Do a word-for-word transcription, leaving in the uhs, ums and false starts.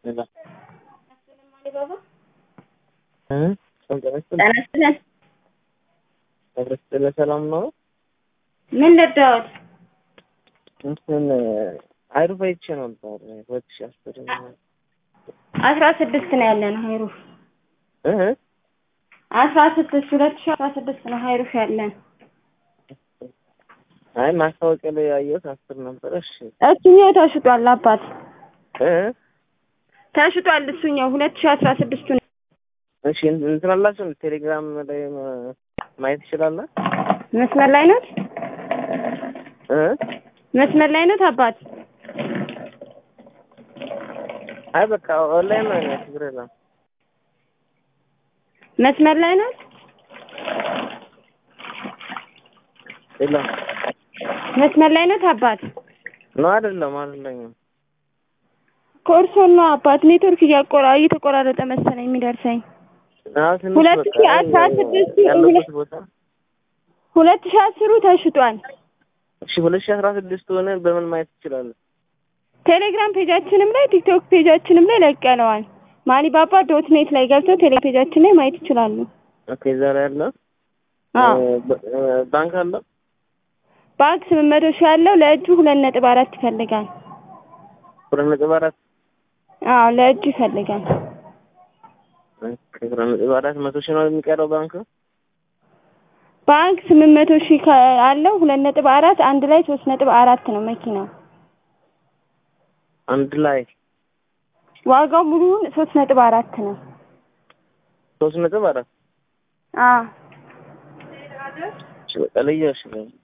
لا السلام عليكم بابا. ها كنت بس أنا سلام. بس سلام ነው من ልርዳዎት? እንትን አይሩፍ አይቼ ነበር ሁለት ሺህ አስር አስራ ስድስት ነው ያለን ሀይሩፍ እህ አስራ ስድስት ሁለት ሺህ አስራ ስድስት ነው ሀይሩፍ ያለን። አይ ማስታወቂያ ላይ ያየሁት አስር ነበር። እሺ እሱኛው ተሽጧል አባት እህ ተሽጧል እሱኛው ሁለት ሺህ አስራ ስድስት ነው። እሺ እንትን አላችሁ ቴሌግራም ላይ ማየት ይችላል? መስመር ላይ ነው እ መስመር ላይ ነው አባት። አይ በቃ ኦንላይን ነው ችግር የለም። መስመር ላይ ነው የለም መስመር ላይ ነው አባት። ነው አይደለም አይደለም ኮርሶ ነው አባት። ኔትወርክ እያቆራ እየተቆራረጠ መሰለኝ የሚደርሰኝ። ሁለት ሺህ አስራ ስድስት ያለበት ቦታ ሁለት ሺህ አስሩ ተሽጧል። እሺ ሁለት ሺህ አስራ ስድስት ሆነ በምን ማየት ይችላል? ቴሌግራም ፔጃችንም ላይ ቲክቶክ ፔጃችንም ላይ ለቀነዋል። ማኒባባ ዶት ኔት ላይ ገብተው ቴሌግራም ፔጃችን ላይ ማየት ይችላሉ። ኦኬ ዛሬ አለ? አዎ ባንክ አለ? ባንክ ስምንት መቶ ሺህ ያለው ለእጁ ሁለት ነጥብ አራት ይፈልጋል። ሁለት ነጥብ አራት አዎ ለእጁ ይፈልጋል። ኦኬ ሁለት ነጥብ አራት መቶ ሺህ ነው የሚቀረው ባንክ? ባንክ ስምንት መቶ ሺህ አለው ሁለት ነጥብ አራት አንድ ላይ ሶስት ነጥብ አራት ነው መኪናው። አንድ ላይ ዋጋው ሙሉውን ሶስት ነጥብ አራት ነው። ሶስት ነጥብ አራት አዎ እሺ በቃ ለየሽ